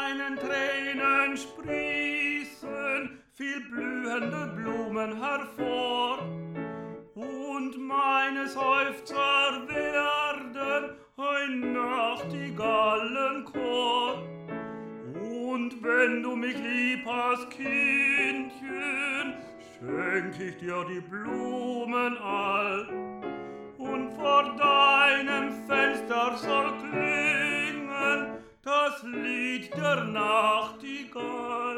meinen Tränen sprießen viel blühende Blumen hervor, und meine Seufzer werden ein Nachtigallenchor. Und wenn du mich lieb hast, Kindchen, schenk ich dir die Blumen all, und vor deinem Fenster soll klingen das Lied der Nachtigall.